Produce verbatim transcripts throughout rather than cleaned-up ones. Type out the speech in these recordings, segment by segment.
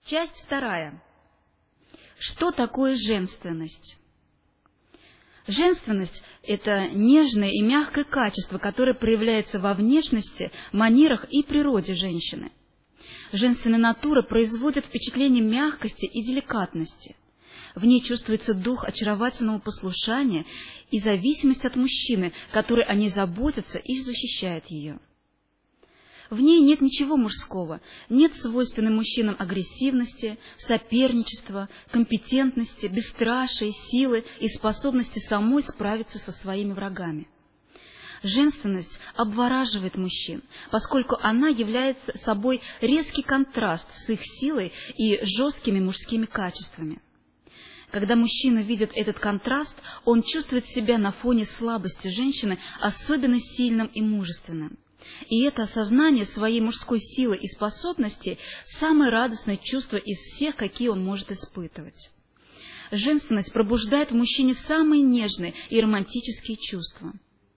Часть вторая. Что такое женственность? Женственность – это нежное и мягкое качество, которое проявляется во внешности, манерах и природе женщины. Женственная натура производит впечатление мягкости и деликатности. В ней чувствуется дух очаровательного послушания и зависимость от мужчины, который о ней заботится и защищает ее. В ней нет ничего мужского, нет свойственной мужчинам агрессивности, соперничества, компетентности, бесстрашия, силы и способности самой справиться со своими врагами. Женственность обвораживает мужчин, поскольку она является собой резкий контраст с их силой и жесткими мужскими качествами. Когда мужчина видит этот контраст, он чувствует себя на фоне слабости женщины особенно сильным и мужественным. И это осознание своей мужской силы и способностей – самое радостное чувство из всех, какие он может испытывать. Женственность пробуждает в мужчине самые нежные и романтические чувства.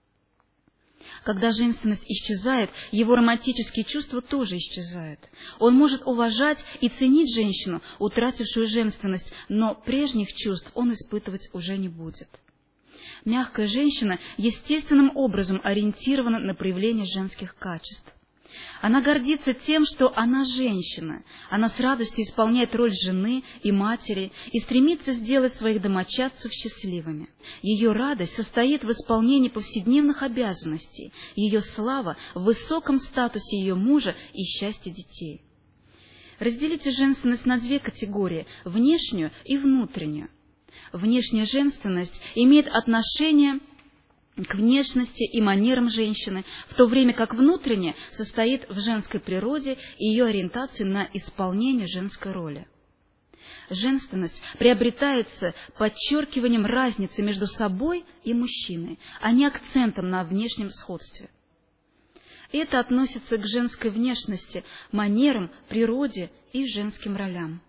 Когда женственность исчезает, его романтические чувства тоже исчезают. Он может уважать и ценить женщину, утратившую женственность, но прежних чувств он испытывать уже не будет. Мягкая женщина естественным образом ориентирована на проявление женских качеств. Она гордится тем, что она женщина. Она с радостью исполняет роль жены и матери и стремится сделать своих домочадцев счастливыми. Ее радость состоит в исполнении повседневных обязанностей, ее слава в высоком статусе ее мужа и счастье детей. Разделите женственность на две категории – внешнюю и внутреннюю. Внешняя женственность имеет отношение к внешности и манерам женщины, в то время как внутренняя состоит в женской природе и ее ориентации на исполнение женской роли. Женственность приобретается подчеркиванием разницы между собой и мужчиной, а не акцентом на внешнем сходстве. Это относится к женской внешности, манерам, природе и женским ролям.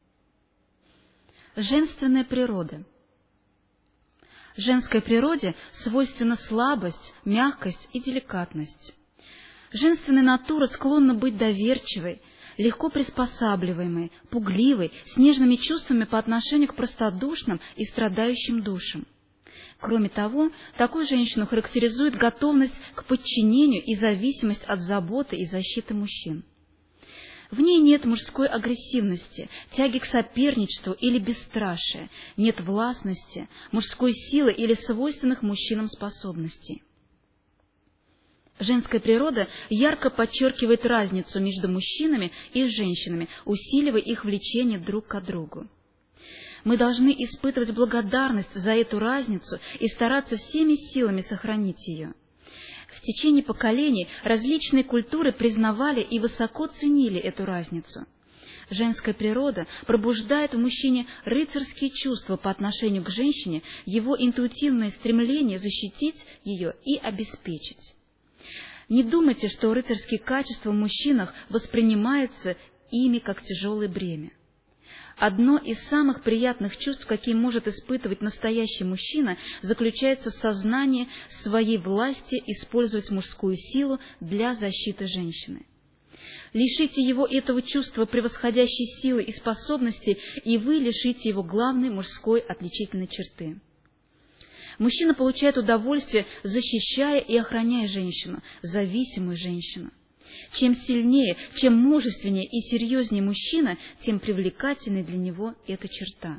Женственная природа. Женской природе свойственна слабость, мягкость и деликатность. Женственная натура склонна быть доверчивой, легко приспосабливаемой, пугливой, с нежными чувствами по отношению к простодушным и страдающим душам. Кроме того, такую женщину характеризует готовность к подчинению и зависимость от заботы и защиты мужчин. В ней нет мужской агрессивности, тяги к соперничеству или бесстрашия, нет властности, мужской силы или свойственных мужчинам способностей. Женская природа ярко подчеркивает разницу между мужчинами и женщинами, усиливая их влечение друг к другу. Мы должны испытывать благодарность за эту разницу и стараться всеми силами сохранить ее. В течение поколений различные культуры признавали и высоко ценили эту разницу. Женская природа пробуждает в мужчине рыцарские чувства по отношению к женщине, его интуитивное стремление защитить ее и обеспечить. Не думайте, что рыцарские качества в мужчинах воспринимаются ими как тяжелое бремя. Одно из самых приятных чувств, какие может испытывать настоящий мужчина, заключается в сознании своей власти использовать мужскую силу для защиты женщины. Лишите его этого чувства превосходящей силы и способностей, и вы лишите его главной мужской отличительной черты. Мужчина получает удовольствие, защищая и охраняя женщину, зависимую женщину. Чем сильнее, чем мужественнее и серьезнее мужчина, тем привлекательней для него эта черта.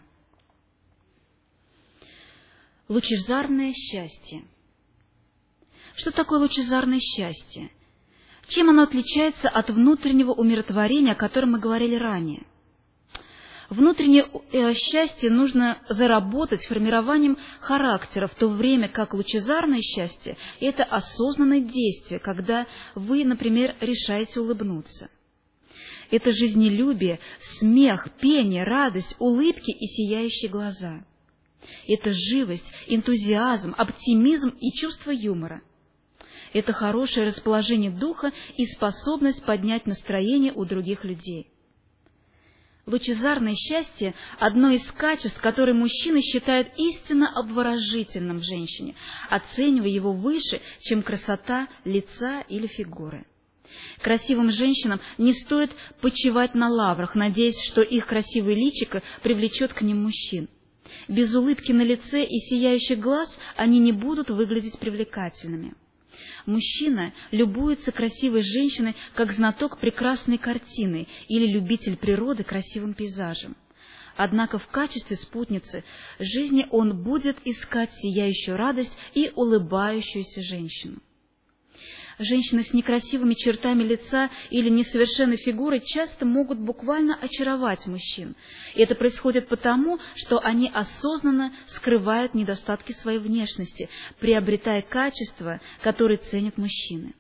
Лучезарное счастье. Что такое лучезарное счастье? Чем оно отличается от внутреннего умиротворения, о котором мы говорили ранее? Внутреннее счастье нужно заработать формированием характера, в то время как лучезарное счастье – это осознанное действие, когда вы, например, решаете улыбнуться. Это жизнелюбие, смех, пение, радость, улыбки и сияющие глаза. Это живость, энтузиазм, оптимизм и чувство юмора. Это хорошее расположение духа и способность поднять настроение у других людей. Лучезарное счастье – одно из качеств, которые мужчины считают истинно обворожительным в женщине, оценивая его выше, чем красота лица или фигуры. Красивым женщинам не стоит почивать на лаврах, надеясь, что их красивое личико привлечет к ним мужчин. Без улыбки на лице и сияющих глаз они не будут выглядеть привлекательными. Мужчина любуется красивой женщиной, как знаток прекрасной картины или любитель природы красивым пейзажем. Однако в качестве спутницы жизни он будет искать сияющую радость и улыбающуюся женщину. Женщины с некрасивыми чертами лица или несовершенной фигурой часто могут буквально очаровать мужчин. И это происходит потому, что они осознанно скрывают недостатки своей внешности, приобретая качества, которые ценят мужчины.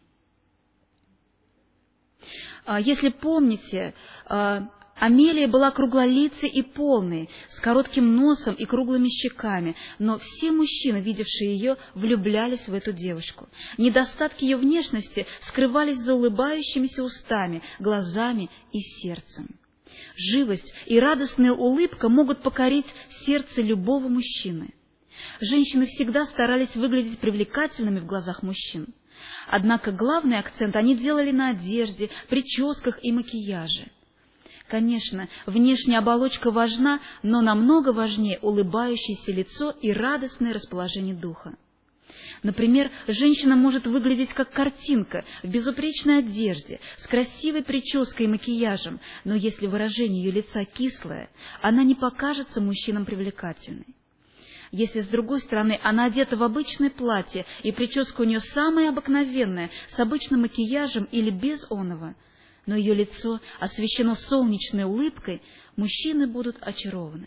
Если помните, Амелия была круглолицей и полной, с коротким носом и круглыми щеками, но все мужчины, видевшие ее, влюблялись в эту девушку. Недостатки ее внешности скрывались за улыбающимися устами, глазами и сердцем. Живость и радостная улыбка могут покорить сердце любого мужчины. Женщины всегда старались выглядеть привлекательными в глазах мужчин. Однако главный акцент они делали на одежде, прическах и макияже. Конечно, внешняя оболочка важна, но намного важнее улыбающееся лицо и радостное расположение духа. Например, женщина может выглядеть как картинка в безупречной одежде, с красивой прической и макияжем, но если выражение ее лица кислое, она не покажется мужчинам привлекательной. Если, с другой стороны, она одета в обычное платье, и прическа у нее самая обыкновенная, с обычным макияжем или без оного, но ее лицо освещено солнечной улыбкой, мужчины будут очарованы.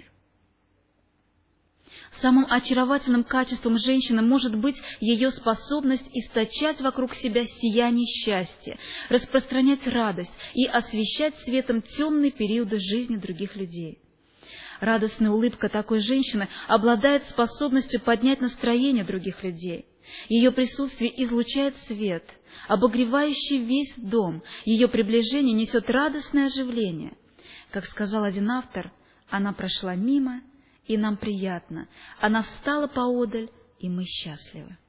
Самым очаровательным качеством женщины может быть ее способность источать вокруг себя сияние счастья, распространять радость и освещать светом темные периоды жизни других людей. Радостная улыбка такой женщины обладает способностью поднять настроение других людей. Ее присутствие излучает свет, обогревающий весь дом. Ее приближение несет радостное оживление. Как сказал один автор, она прошла мимо, и нам приятно. Она встала поодаль, и мы счастливы.